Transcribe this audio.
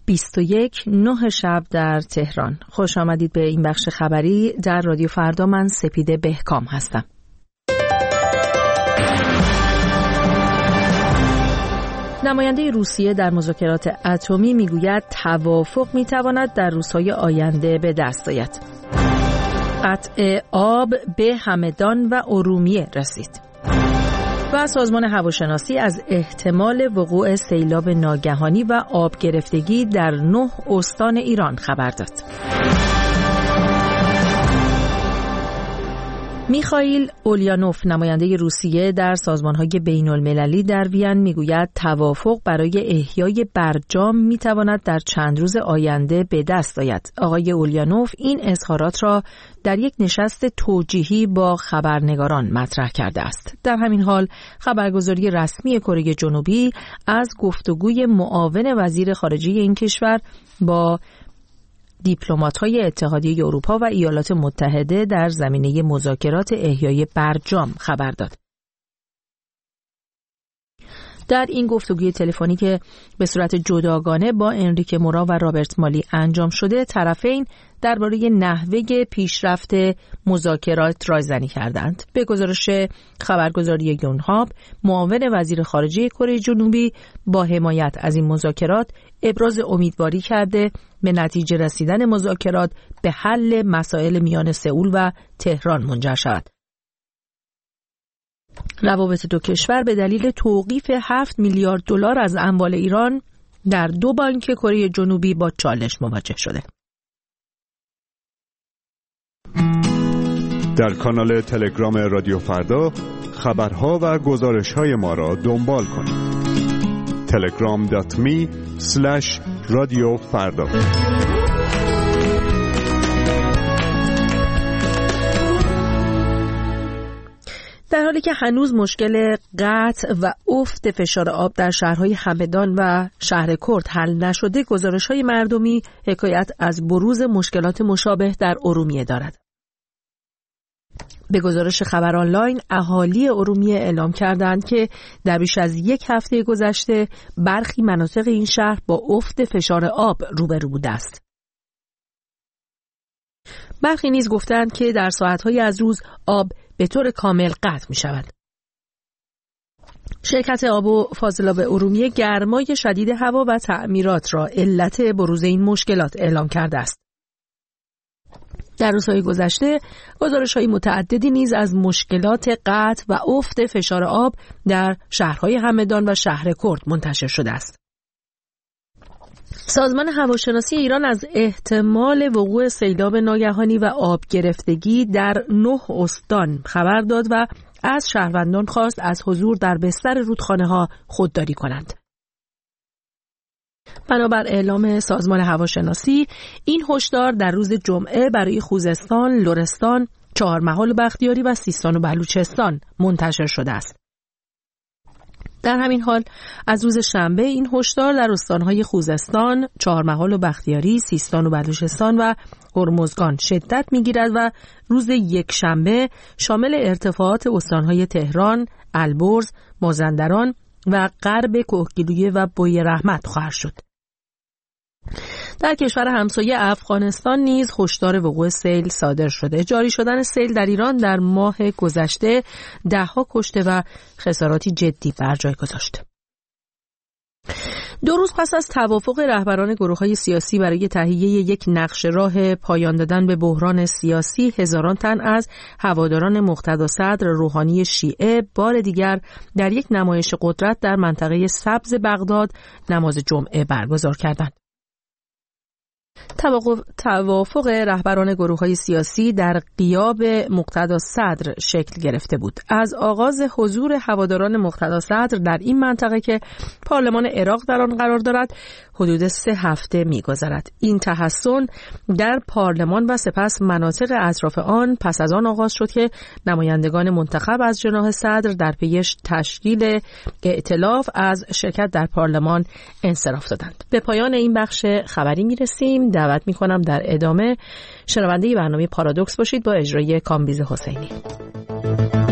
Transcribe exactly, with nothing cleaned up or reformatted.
بیست و یک نه شب در تهران. خوش آمدید به این بخش خبری در رادیو فردا. من سپیده بهکام هستم. نماینده روسیه در مذاکرات اتمی میگوید توافق میتواند در روزهای آینده به دست آید. قطع آب به همدان و ارومیه رسید. و سازمان هواشناسی از احتمال وقوع سیلاب ناگهانی و آب گرفتگی در نه استان ایران خبر داد. میخائیل اولیانوف نماینده روسیه در سازمان‌های بین‌المللی در وین میگوید توافق برای احیای برجام میتواند در چند روز آینده به دست آید. آقای اولیانوف این اظهارات را در یک نشست توجیهی با خبرنگاران مطرح کرده است. در همین حال خبرگزاری رسمی کره جنوبی از گفتگوی معاون وزیر خارجه این کشور با دیپلمات‌های اتحادیه اروپا و ایالات متحده در زمینه مذاکرات احیای برجام خبر داد. در این گفتگوی تلفنی که به صورت جداگانه با انریکه مورا و رابرت مالی انجام شده، طرفین درباره نحوه پیشرفت مذاکرات رایزنی کردند. به گزارش خبرگزاری یونهاب، معاون وزیر خارجه کره جنوبی با حمایت از این مذاکرات ابراز امیدواری کرده به نتیجه رسیدن مذاکرات به حل مسائل میان سئول و تهران منجر شود. روابط دو کشور به دلیل توقیف هفت میلیارد دلار از اموال ایران در دو بانک کره جنوبی با چالش مواجه شده. در کانال تلگرام رادیو فردا خبرها و گزارش‌های ما را دنبال کنید. تلگرام دات می اسلش رادیو فردا. در حالی که هنوز مشکل قطع و افت فشار آب در شهرهای همدان و شهر کرد حل نشده، گزارش‌های مردمی حکایت از بروز مشکلات مشابه در ارومیه دارد. به گزارش خبر آنلاین، اهالی ارومیه اعلام کردند که در بیش از یک هفته گذشته برخی مناطق این شهر با افت فشار آب روبرو بوده است. برخی نیز گفتند که در ساعت‌های از روز آب به طور کامل قطع می شود. شرکت آب و فاضلاب ارومیه گرمای شدید هوا و تعمیرات را علت بروز این مشکلات اعلام کرده است. در روزهای گذشته گزارش‌های متعددی نیز از مشکلات قطع و افت فشار آب در شهرهای همدان و شهر کرد منتشر شده است. سازمان هواشناسی ایران از احتمال وقوع سیلاب ناگهانی و آب گرفتگی در نه استان خبر داد و از شهروندان خواست از حضور در بستر رودخانه‌ها خودداری کنند. بنابر اعلام سازمان هواشناسی، این هشدار در روز جمعه برای خوزستان، لرستان، چهارمحال و بختیاری و سیستان و بلوچستان منتشر شده است. در همین حال از روز شنبه این هشدار در استانهای خوزستان، چهارمحال و بختیاری، سیستان و بلوچستان و هرمزگان شدت می‌گیرد و روز یکشنبه شامل ارتفاعات استانهای تهران، البرز، مازندران و غرب کهگیلویه و بوی رحمت خواهد شد. در کشور همسایه افغانستان نیز هشدار وقوع سیل صادر شده. جاری شدن سیل در ایران در ماه گذشته ده‌ها کشته و خساراتی جدی بر جای گذاشته. دو روز پس از توافق رهبران گروه‌های سیاسی برای تهیه یک نقشه راه پایان دادن به بحران سیاسی، هزاران تن از هواداران مقتدا صدر روحانی شیعه بار دیگر در یک نمایش قدرت در منطقه سبز بغداد نماز جمعه برگزار کردند. توافق رهبران گروه‌های سیاسی در غیاب مقتدا صدر شکل گرفته بود. از آغاز حضور هواداران مقتدا صدر در این منطقه که پارلمان عراق در آن قرار دارد حدود سه هفته می‌گذرد. این تحسن در پارلمان و سپس مناطق اطراف آن پس از آن آغاز شد که نمایندگان منتخب از جناح صدر در پی تشکیل ائتلاف از شرکت در پارلمان انصراف دادند. به پایان این بخش خبری می‌رسیم. دعوت می‌کنم در ادامه شنونده برنامه پارادوکس باشید با اجرای کامبیز حسینی.